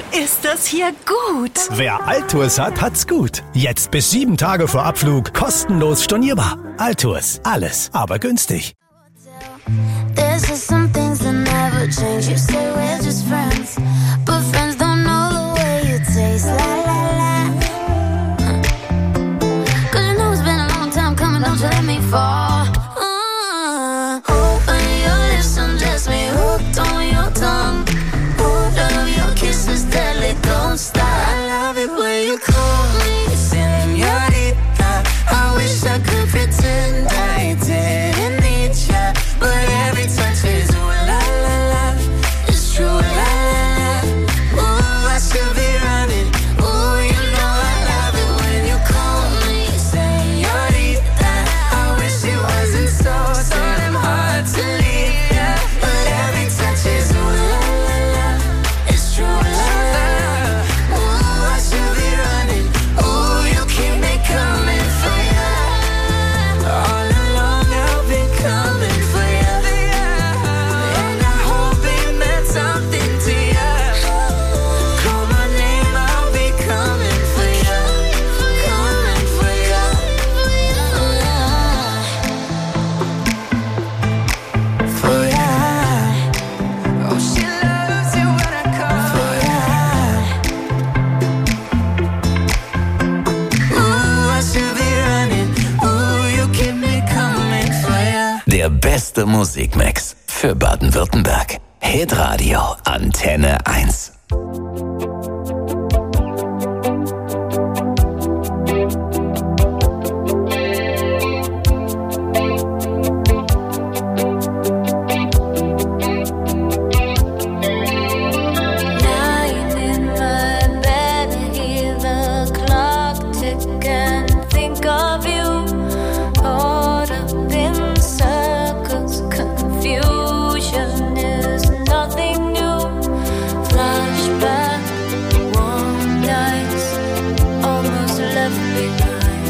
Ist das hier gut? Wer Altours hat, hat's gut. Jetzt bis 7 Tage vor Abflug kostenlos stornierbar. Altours, alles, aber günstig. There's just some things that never change. You say we're just friends, but friends don't know the way you taste. La la la. 'Cause you know it's been a long time coming, don't you let me fall. Open your lips and just me hooked on your tongue. Love your kisses, deadly, don't stop. I love it when you call me señorita. I wish I could pretend I didn't need ya, but every touch is ooh la la la. It's true la la la. Ooh, I should be running. Ooh, you know I love it when you call me señorita. I wish it wasn't so damn hard to leave ya, but every touch is ooh la la la. It's true la la la. Ooh, I should be running. Ooh, you keep me coming for ya. All along I've been coming for ya, and I hope it meant something to ya. Call my name, I'll be coming for ya, coming for ya. For ya. Oh, she loves it when I call for ya. Ooh, I should be running. Ooh, you keep me coming for ya. Der beste Musikmix für Baden-Württemberg. Hitradio Antenne 1. Lying in my bed, hear the clock tick and think of you. Caught up in circles, confusion is nothing new. Flashback, warm nights, almost left behind.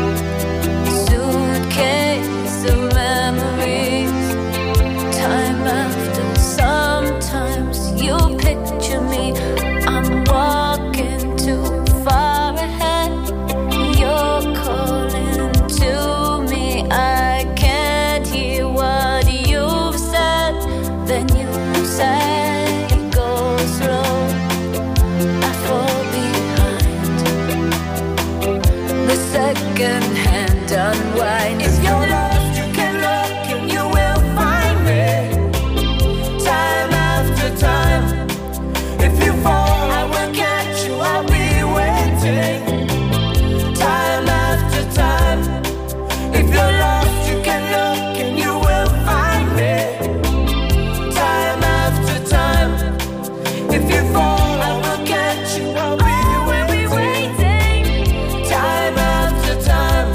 Suitcase of memories, time after. Sometimes you picture me, I'm walking too far ahead. You're calling to me, I can't hear what you've said. Then you say, go slow, I fall behind. The second hand unwind. If you're lost, you can look and you will find me. Time after time. If you fall, I will catch you, I'll be waiting. Time after time. If you're lost, you can look and you will find me. Time after time. If you fall, I will catch you, I'll be waiting. Time after time.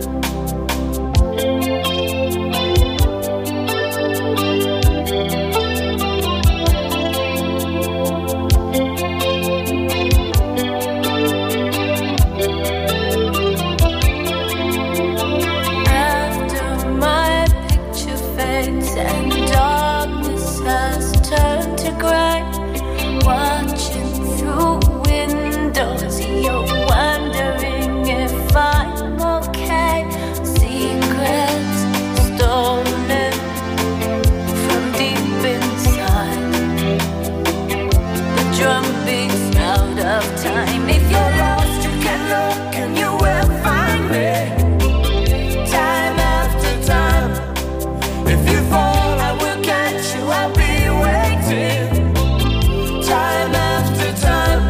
After my picture fades and darkness has turned to gray, watching through windows, you're wondering if I'm okay. Secrets stolen from deep inside. The drum beats out of time. If you're lost, you can look and you will find me. Time after time. If you fall, I will catch you, I'll be waiting. Time after time.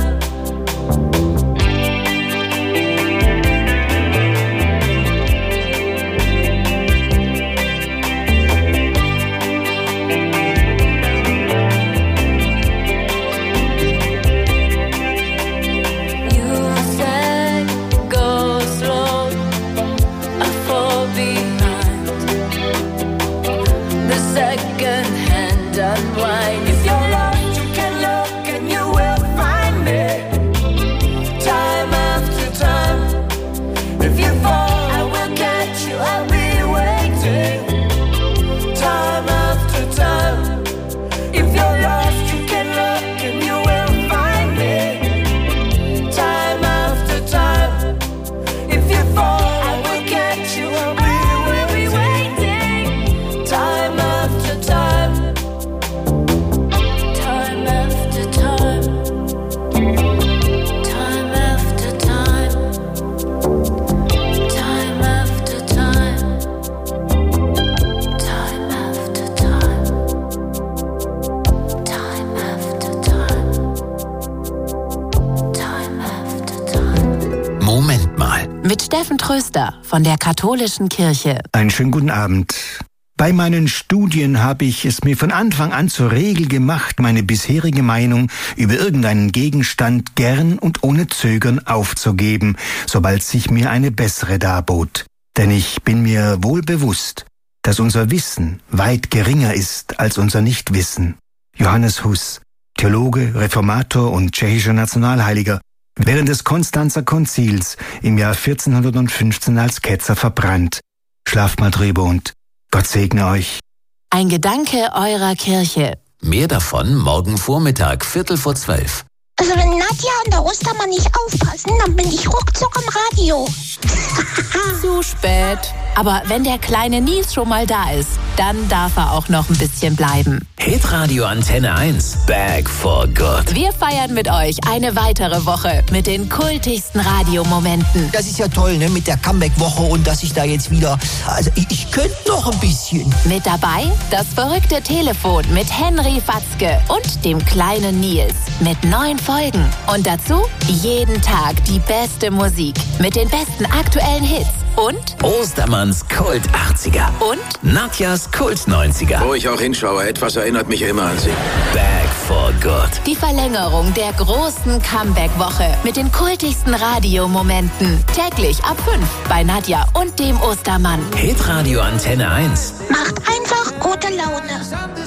Steffen Tröster von der Katholischen Kirche. Einen schönen guten Abend. Bei meinen Studien habe ich es mir von Anfang an zur Regel gemacht, meine bisherige Meinung über irgendeinen Gegenstand gern und ohne Zögern aufzugeben, sobald sich mir eine bessere darbot. Denn ich bin mir wohl bewusst, dass unser Wissen weit geringer ist als unser Nichtwissen. Johannes Hus, Theologe, Reformator und tschechischer Nationalheiliger, während des Konstanzer Konzils im Jahr 1415 als Ketzer verbrannt. Schlaft mal drüber und Gott segne euch. Ein Gedanke eurer Kirche. Mehr davon morgen Vormittag, 11:45. Also wenn Nadja und der Ostermann nicht aufpassen, dann bin ich ruckzuck im Radio. Zu spät. Aber wenn der kleine Nils schon mal da ist, dann darf er auch noch ein bisschen bleiben. Hitradio Antenne 1. Back for Good. Wir feiern mit euch eine weitere Woche mit den kultigsten Radiomomenten. Das ist ja toll, ne, mit der Comeback-Woche und dass ich da jetzt wieder... Also ich könnte noch ein bisschen. Mit dabei das verrückte Telefon mit Henry Fatzke und dem kleinen Nils. Mit 9 Folgen. Und dazu jeden Tag die beste Musik mit den besten aktuellen Hits. Und Ostermanns Kult 80er. Und Nadjas Kult 90er. Wo ich auch hinschaue, etwas erinnert mich immer an sie. Back for Good. die Verlängerung der großen Comeback-Woche mit den kultigsten Radiomomenten. Täglich ab 5 bei Nadja und dem Ostermann. Hitradio Antenne 1. Macht einfach gute Laune.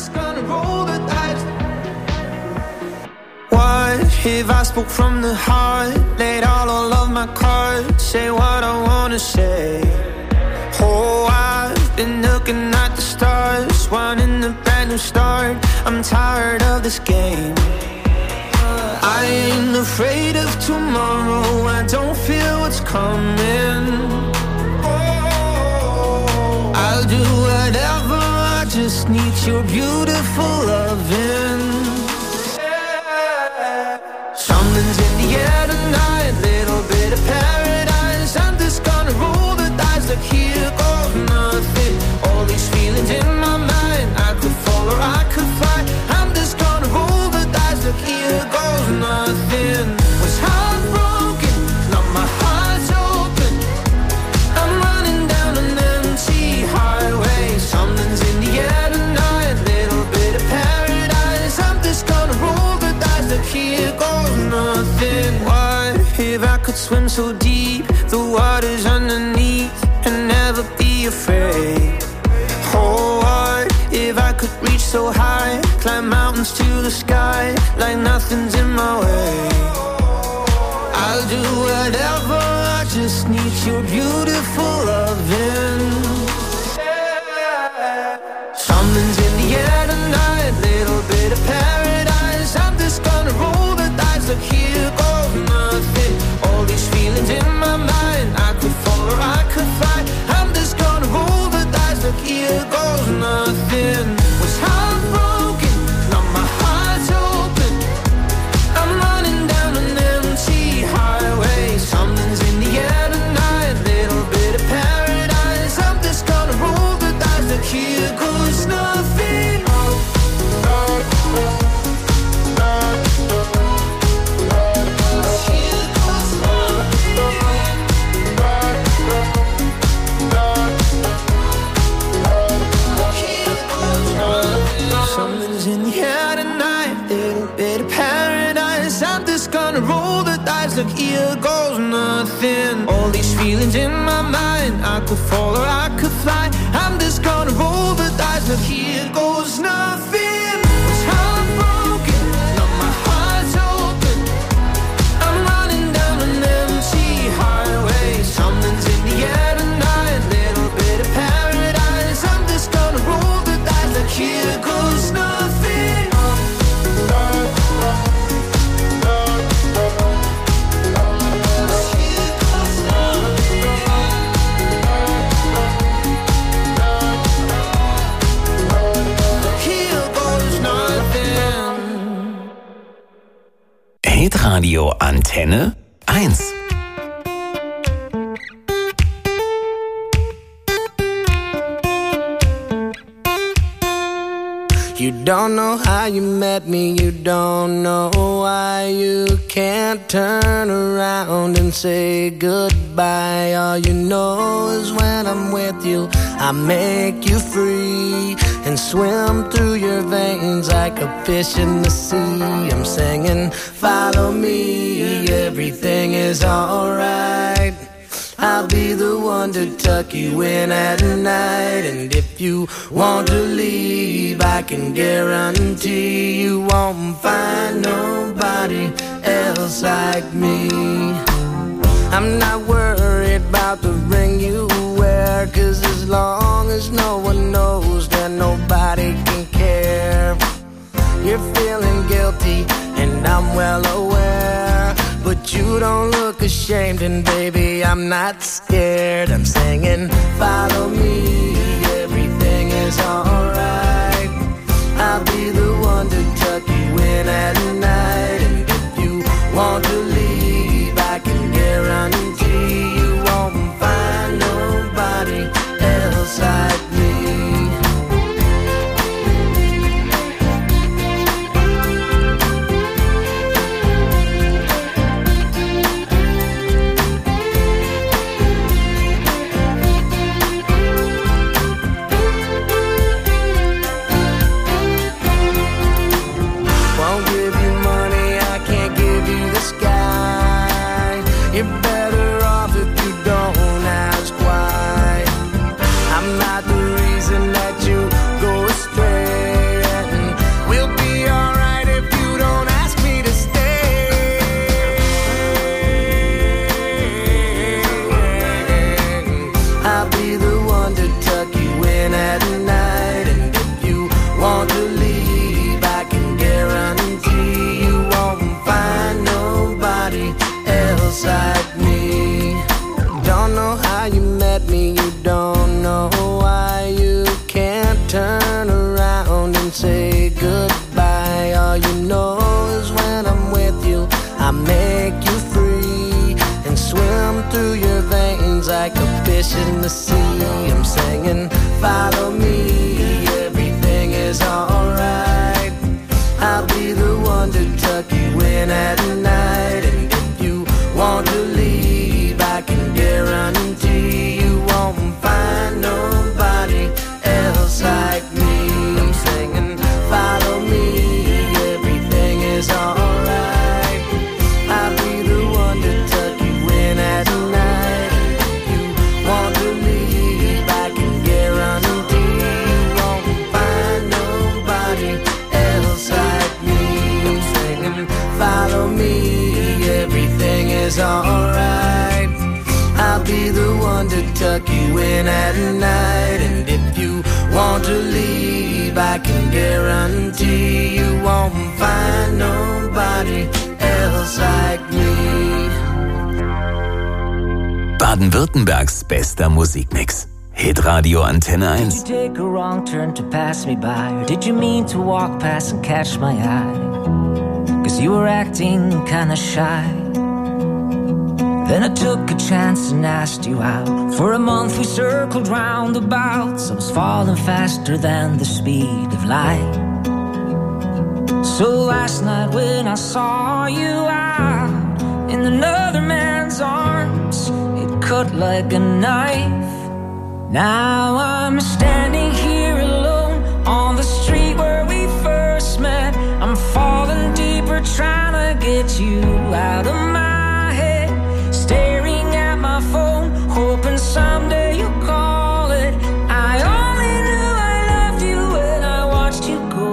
What if I spoke from the heart? Laid all of my cards, say what I wanna say. Oh, I've been looking at the stars, wanting a brand new start. I'm tired of this game. I ain't afraid of tomorrow, I don't feel what's coming. I'll do whatever, I just need your beautiful loving. Something's in the air tonight, little bit of paradise. I'm just gonna roll the dice, like here goes nothing. All these feelings in my mind, I could fall or I could fly. I'm just gonna roll the dice, like here goes nothing. Was heartbroken, now my heart's open. I'm running down an empty highway. Something's in the air tonight, little bit of paradise. I'm just gonna roll the dice, like here goes nothing. What if I could swim so deep, the water's underneath, and never be afraid? Oh, what if I could reach so high, climb mountains to the sky, like nothing's in my way? I'll do whatever, I just need your beautiful loving. Something's in the air tonight, little bit of paradise. I'm just gonna roll the dice, like here goes nothing. All these feelings in my mind, I could fall or I could fly. I'm just gonna roll the dice, like here goes nothing. Was heartbroken, now my heart's open. I'm running down an empty highway. Something's in the air tonight, little bit of paradise. I'm just gonna roll the dice, like here goes nothing. Something's in the air tonight, little bit of paradise. I'm just gonna roll the dice, like here goes nothing. All these feelings in my mind, I could fall or I could fly. I'm just gonna roll the dice, like here goes nothing. Was heartbroken, now my heart's open. I'm running down an empty highway. Something's in the air tonight, little bit of paradise. I'm just gonna roll the dice, like here goes nothing. Here goes nothing. Hitradio Antenne 1. you don't know how you met me, you don't know why you can't turn around and say goodbye. All you know is when I'm with you, I make you free and swim through your veins like a fish in the sea. I'm singing, follow me, everything is alright. I'll be the one to tuck you in at night. And if you want to leave, I can guarantee you won't find nobody else like me. I'm not worried about the ring you wear, 'cause as long as no one knows, then nobody can care. You're feeling guilty and I'm well aware, but you don't look ashamed, and baby, I'm not scared. I'm singing, follow me, everything is alright. I'll be the one to tuck you in at night. And if you want to leave, I can guarantee you won't find nobody else like me. Like me, don't know how you met me, you don't know why you can't turn around and say goodbye. All you know is when I'm with you, I make you free and swim through your veins like a fish in the sea. I'm singing, follow me, everything is alright. I'll be the one to tuck you in at night. And want to leave, I can guarantee you won't find nobody else like me. I'm singing, follow me, everything is alright. I'll be the one to tuck you in at night. If you want to leave, I can guarantee you won't find nobody else like me. I'm singing, follow me, everything is alright. I'll be the one to tuck you in at night. And if you want to leave, I can guarantee you won't find nobody else like me. Baden-Württembergs bester Musikmix. Hitradio Antenne 1. Did you take a wrong turn to pass me by? Or did you mean to walk past and catch my eye? 'Cause you were acting kinda shy. Then I took a chance and asked you out. For a month we circled roundabouts. I was falling faster than the speed of light. So last night when I saw you out in another man's arms, it cut like a knife. Now I'm standing here alone on the street where we first met. I'm falling deeper trying to get you out of my head. Staring at my phone, hoping someday you'll call it. I only knew I loved you when I watched you go.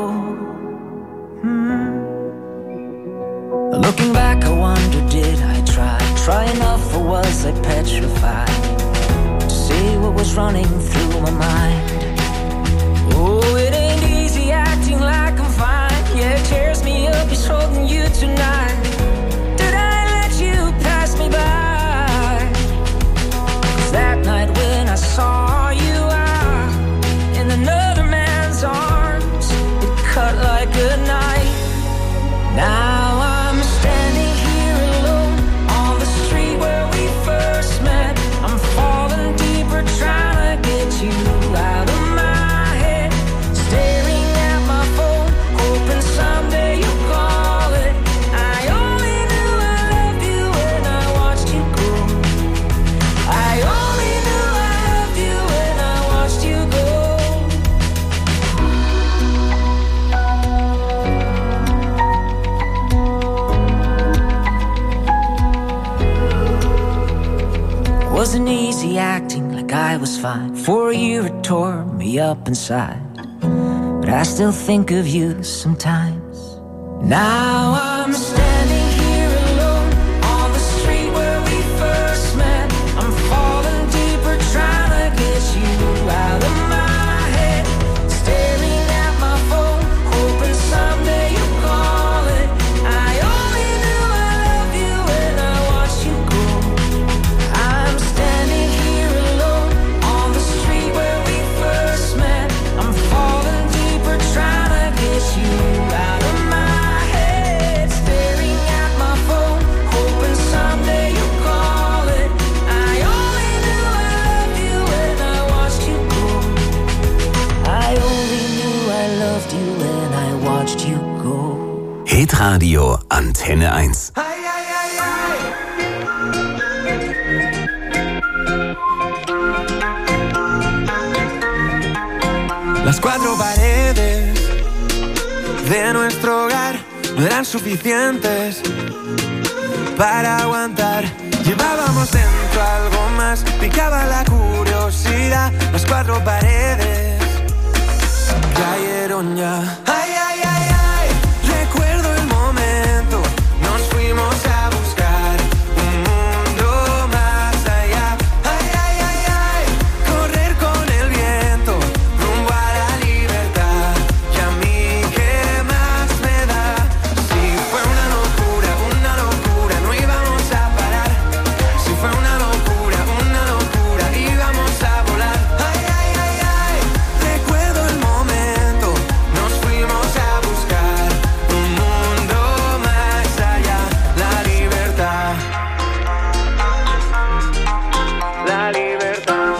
Looking back, I wonder, did I try enough, or was I petrified to see what was running through my mind? Oh, it ain't easy acting like I'm fine. Yeah, it tears me up, it's holding you tonight. Did I let you pass me by? 'Cause that night when I saw you out in another man's arms, it cut like a knife. Now I'm standing here alone on the street where we first met. I'm falling deeper trying to get you out of my head. Staring at my phone, wasn't easy acting like I was fine. For a year it tore me up inside, but I still think of you sometimes. Now I'm standing here alone on the street where we first met. I'm falling deeper trying to get you out of my head. Staring at my phone, hoping someday you'll call it. I only knew I loved you when I watched you go. I'm standing here alone on the street where we first met. I'm falling deeper trying to get you out of my head. Staring at my phone, hoping someday you'll call it. I only knew I loved you when I watched you go. I only knew I loved you when I watched you go. Hitradio Antenne 1. Las cuatro paredes de nuestro hogar no eran suficientes para aguantar. Llevábamos dentro algo más, picaba la curiosidad. Las cuatro paredes cayeron ya. Ay, ay, ay, ay, recuerdo el momento. Nos fuimos a buscar un mundo más allá. Ay, ay, ay, ay, correr con el viento rumbo a la libertad. Y a mí, ¿qué más me da? Si fue una locura, no íbamos a parar. Si fue una locura, íbamos a volar. Ay, ay, ay, ay, recuerdo el momento. Nos fuimos a buscar un mundo más allá. La libertad. La libertad.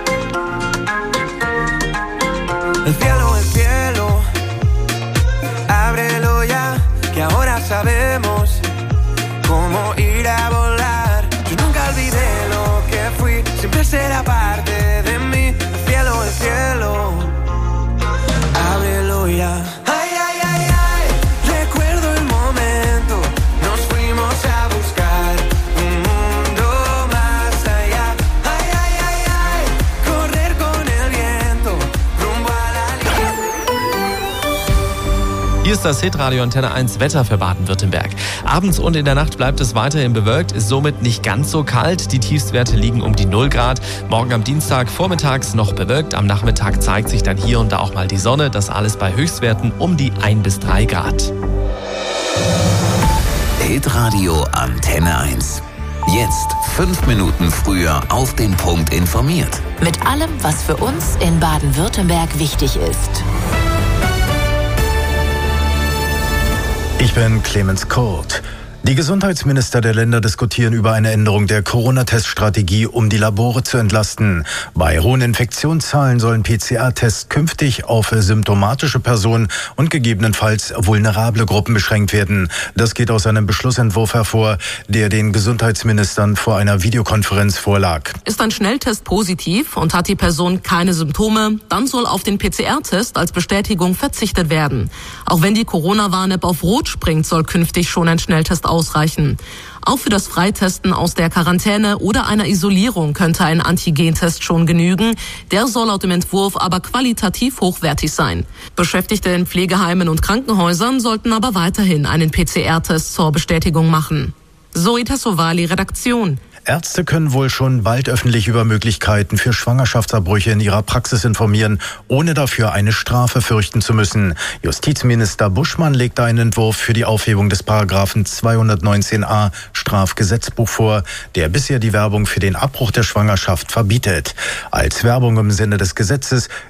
El cielo, ábrelo ya, que ahora sabemos cómo ir a volar. Yo nunca olvidé lo que fui, siempre será parte de mí. El cielo, ábrelo ya. Ay, ay, ay, ay, recuerdo el momento. Nos fuimos a buscar un mundo más allá. Ay, ay, ay, ay, correr con el viento rumbo a la libertad. Hier ist das Hitradio Antenne 1 Wetter für Baden-Württemberg. Abends und in der Nacht bleibt es weiterhin bewölkt, ist somit nicht ganz so kalt. Die Tiefstwerte liegen um die 0 Grad. Morgen am Dienstag vormittags noch bewölkt. Am Nachmittag zeigt sich dann hier und da auch mal die Sonne. Das alles bei Höchstwerten um die 1 bis 3 Grad. Hitradio Antenne 1. Jetzt 5 Minuten früher auf den Punkt informiert. Mit allem, was für uns in Baden-Württemberg wichtig ist. Ich bin Clemens Kurt. Die Gesundheitsminister der Länder diskutieren über eine Änderung der Corona-Teststrategie, um die Labore zu entlasten. Bei hohen Infektionszahlen sollen PCR-Tests künftig auf symptomatische Personen und gegebenenfalls vulnerable Gruppen beschränkt werden. Das geht aus einem Beschlussentwurf hervor, der den Gesundheitsministern vor einer Videokonferenz vorlag. Ist ein Schnelltest positiv und hat die Person keine Symptome, dann soll auf den PCR-Test als Bestätigung verzichtet werden. Auch wenn die Corona-Warn-App auf Rot springt, soll künftig schon ein Schnelltest ausreichen. Auch für das Freitesten aus der Quarantäne oder einer Isolierung könnte ein Antigentest schon genügen. Der soll laut dem Entwurf aber qualitativ hochwertig sein. Beschäftigte in Pflegeheimen und Krankenhäusern sollten aber weiterhin einen PCR-Test zur Bestätigung machen. Zoe Tassovali, Redaktion. Ärzte können wohl schon bald öffentlich über Möglichkeiten für Schwangerschaftsabbrüche in ihrer Praxis informieren, ohne dafür eine Strafe fürchten zu müssen. Justizminister Buschmann legte einen Entwurf für die Aufhebung des Paragraphen 219a Strafgesetzbuch vor, der bisher die Werbung für den Abbruch der Schwangerschaft verbietet. Als Werbung im Sinne des Gesetzes